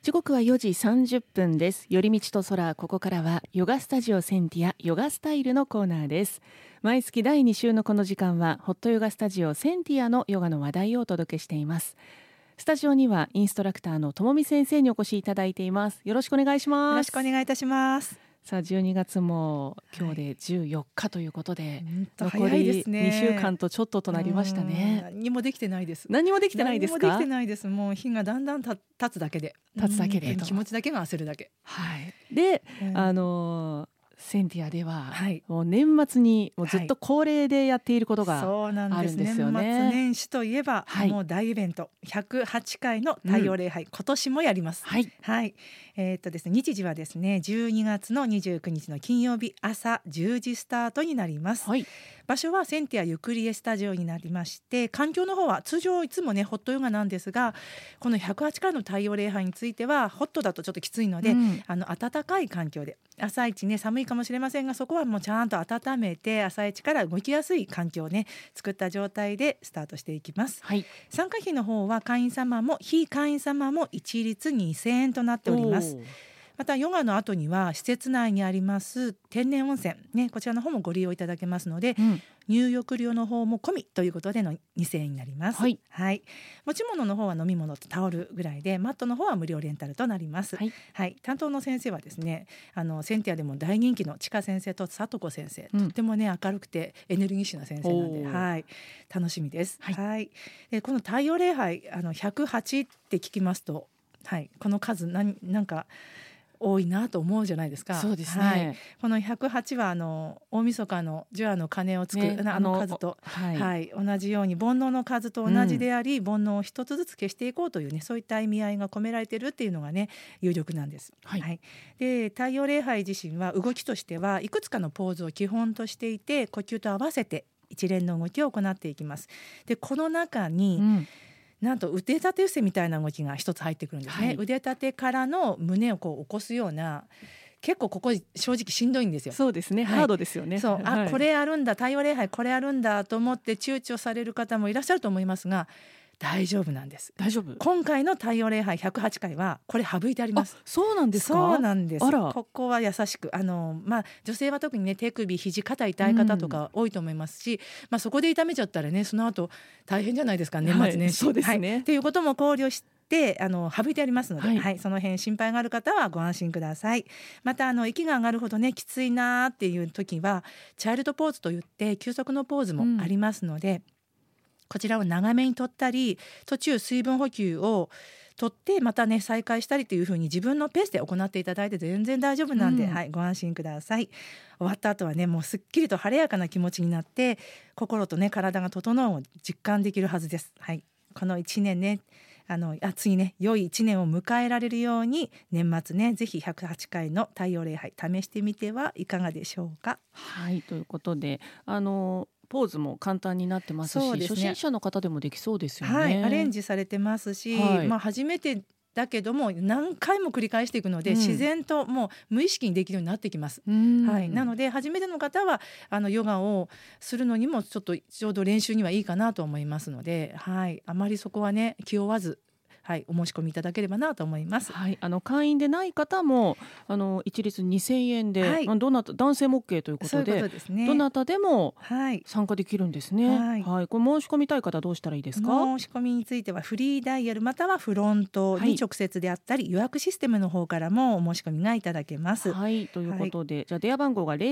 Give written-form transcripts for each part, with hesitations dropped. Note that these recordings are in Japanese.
時刻は4時30分です。寄り道と空、ここからはヨガスタジオセンティアヨガスタイルのコーナーです。毎月第2週のこの時間はホットヨガスタジオセンティアのヨガの話題をお届けしています。スタジオにはインストラクターのともみ先生にお越しいただいています。よろしくお願いします。 よろしくお願いいたします。 さあ12月も今日で14日ということで、残早いですりね。 2週間とちょっととなりましたね。 何もできてないです。 何もできてないですか？ 何もできてないです。もう日がだんだん経つだけで気持ちだけが焦るだけ。 はい。で、センティアでは、 はい、 もう年末にもうずっと恒例でやっていることがあるんですよね。 年末年始といえば、もう大イベント108回の太陽礼拝、今年もやります。 はい。 はい。ですね、日時はですね12月の29日の金曜日朝10時スタートになります。 はい。 場所はセンティアゆくりえスタジオになりまして、環境の方は通常いつもねホットヨガなんですが、この108回の太陽礼拝についてはホットだとちょっときついので、暖かい環境で、朝一ね寒いかもしれませんが、そこはもうちゃんと温めて朝一から動きやすい環境をね作った状態でスタートしていきます。 はい。 参加費の方は会員様も非会員様も一律2000円となっております。またヨガの後には施設内にあります天然温泉、ね、こちらの方もご利用いただけますので、入浴料の方も込みということでの2000円になります。 はい。 はい、持ち物の方は飲み物とタオルぐらいで、マットの方は無料レンタルとなります。 はい。 はい、担当の先生はですね、センティアでも大人気のちか先生とさとこ先生、とってもね明るくてエネルギッシュな先生なんで、はい、楽しみです。 はい。 はい、でこの太陽礼拝108って聞きますと、はい、この数なんか多いなと思うじゃないですか。 そうですね。 はい、この108は大晦日の除夜の鐘をつく、あの数と、はい、同じように煩悩の数と同じであり、煩悩を一つずつ消していこうというね、そういった意味合いが込められているっていうのがね有力なんです。 はい。 で太陽礼拝自身は動きとしてはいくつかのポーズを基本としていて、呼吸と合わせて一連の動きを行っていきます。でこの中に、なんと腕立て伏せみたいな動きが一つ入ってくるんですね。腕立てからの胸をこう起こすような、結構ここ正直しんどいんですよ。 そうですね、ハードですよね。 そう、これあるんだ、太陽礼拝これあるんだと思って躊躇される方もいらっしゃると思いますが、大丈夫なんです。 大丈夫。 今回の太陽礼拝108回はこれ省いてあります。 そうなんですか？ そうなんです。 あら、 ここは優しく、女性は特にね手首肘肩痛い方とか多いと思いますし、そこで痛めちゃったらねその後大変じゃないですか、年末年始。 そうですね。 っていうことも考慮して省いてありますので、その辺心配がある方はご安心ください。また息が上がるほどねきついなっていう時はチャイルドポーズといって休息のポーズもありますので、こちらを長めに取ったり、途中水分補給を取ってまたね再開したりというふうに自分のペースで行っていただいて全然大丈夫なんで、ご安心ください。終わった後はねもうすっきりと晴れやかな気持ちになって心とね体が整うを実感できるはずです。この1年ね次ね良い1年を迎えられるように、年末ねぜひ108回の太陽礼拝試してみてはいかがでしょうか。 はい、ということでポーズも簡単になってますし、初心者の方でもできそうですよね。 アレンジされてますし、初めてだけども何回も繰り返していくので、自然ともう無意識にできるようになってきます。なので初めての方はヨガをするのにもちょうど練習にはいいかなと思いますので、あまりそこはね気負わずお申し込みいただければなと思います。 会員でない方も一律2000円で、男性も OK ということで、どなたでも参加できるんですね。これ申し込みたい方どうしたらいいですか？ 申し込みについてはフリーダイヤルまたはフロントに直接であったり、予約システムの方からもお申し込みがいただけます。 ということで、じゃあ電話番号が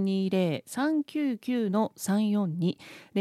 0120-399-342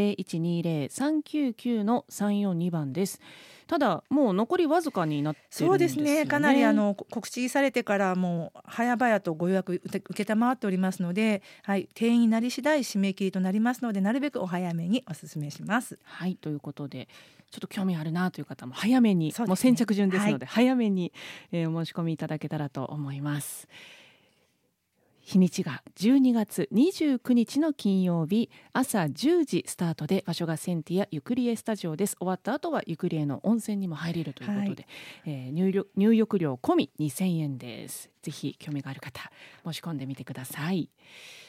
0120-399-342 番です。ただもう残りわずかになってるんですよね。 そうですね、かなり告知されてからもう早々とご予約承っておりますので、定員になり次第締め切りとなりますので、なるべくお早めにお勧めします。 ということで、ちょっと興味あるなという方も早めに、もう先着順ですので、早めに、お申し込みいただけたらと思います。日にちが12月29日の金曜日朝10時スタートで、場所がセンティアゆくりえスタジオです。終わった後はゆくりえの温泉にも入れるということで、入浴料込み2000円です。ぜひ興味がある方申し込んでみてください。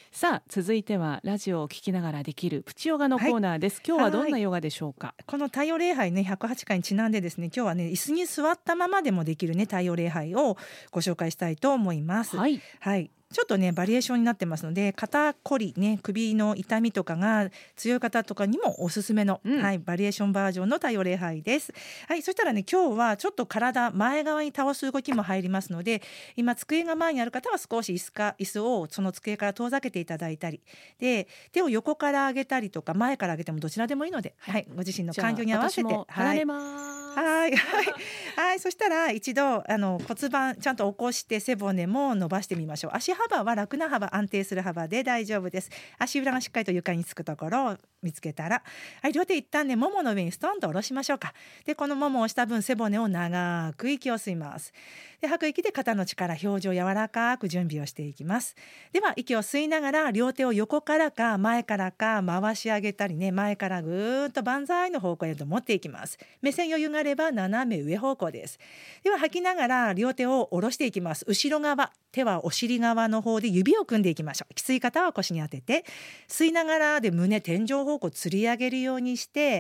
さあ続いてはラジオを聞きながらできるプチヨガのコーナーです、今日はどんなヨガでしょうか。 この太陽礼拝ね108回にちなんでですね、今日はね椅子に座ったままでもできるね太陽礼拝をご紹介したいと思います。はい、ちょっとねバリエーションになってますので、肩こりね首の痛みとかが強い方とかにもおすすめの、バリエーションバージョンの太陽礼拝です。そしたらね今日はちょっと体前側に倒す動きも入りますので、今机が前にある方は少し椅子をその机から遠ざけていただいたりで、手を横から上げたりとか前から上げてもどちらでもいいので、ご自身の感情に合わせて離れます。 そしたら一度骨盤ちゃんと起こして背骨も伸ばしてみましょう。足幅は楽な幅、安定する幅で大丈夫です。足裏がしっかりと床につくところを見つけたら、両手一旦ねももの上にストンと下ろしましょうか。でこのももを押した分背骨を長く息を吸います。で吐く息で肩の力、表情柔らかく準備をしていきます。では息を吸いながら両手を横からか前からか回し上げたりね、前からぐーっと万歳の方向へと持っていきます。目線余裕があれば斜め上方向です。では吐きながら両手を下ろしていきます。後ろ側、手はお尻側の方で指を組んでいきましょう。きつい方は腰に当てて、吸いながらで胸天井方向吊り上げるようにして、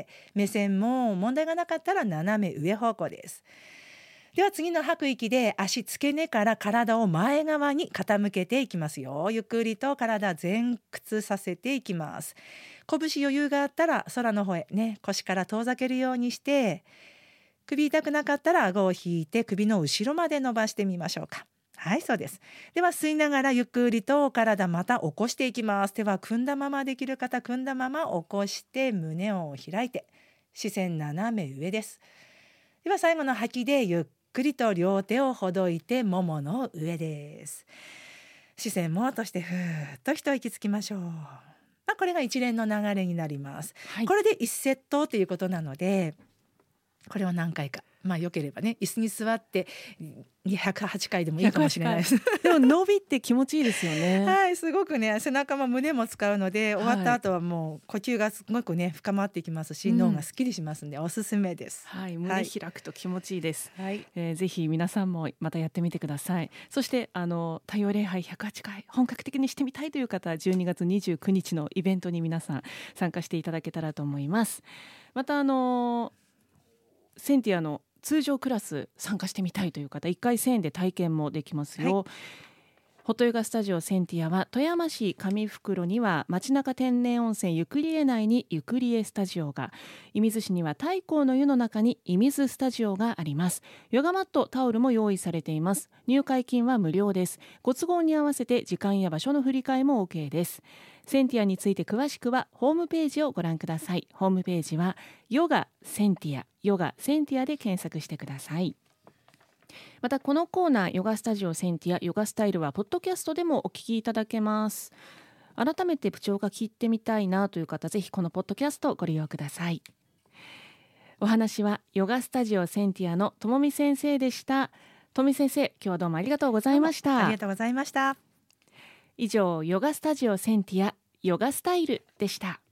目線も問題がなかったら斜め上方向です。では次の吐く息で足付け根から体を前側に傾けていきますよ。ゆっくりと体前屈させていきます。拳余裕があったら空の方へね、腰から遠ざけるようにして、首痛くなかったら顎を引いて首の後ろまで伸ばしてみましょうか。そうです。では吸いながらゆっくりと体また起こしていきます。手は組んだままできる方、組んだまま起こして胸を開いて、視線斜め上です。では最後の吐きでゆっくりと両手をほどいてももの上です。視線も落としてふーっと一息つきましょう。これが一連の流れになります。これで1セットということなので、これを何回か、良ければね椅子に座って108回でもいいかもしれないです。 でも伸びって気持ちいいですよね。 すごくね背中も胸も使うので、終わった後はもう呼吸がすごくね深まっていきますし、脳がすっきりしますんでおすすめです。 胸開くと気持ちいいです。ぜひ皆さんもまたやってみてください。そして太陽礼拝108回本格的にしてみたいという方、12月29日のイベントに皆さん参加していただけたらと思います。またセンティアの通常クラス参加してみたいという方、1回1000円で体験もできますよ。ホットヨガスタジオセンティアは富山市上袋には町中天然温泉ゆくりえ内にゆくりえスタジオが、射水市には太閤の湯の中に射水スタジオがあります。ヨガマット、タオルも用意されています。入会金は無料です。ご都合に合わせて時間や場所の振り替えも OK です。センティアについて詳しくはホームページをご覧ください。ホームページはヨガセンティア、ヨガセンティアで検索してください。またこのコーナーヨガスタジオセンティアヨガスタイルはポッドキャストでもお聞きいただけます。改めて部長が聞いてみたいなという方、ぜひこのポッドキャストをご利用ください。お話はヨガスタジオセンティアのともみ先生でした。ともみ先生、今日はどうもありがとうございました。 ありがとうございました。 以上、ヨガスタジオセンティアヨガスタイルでした。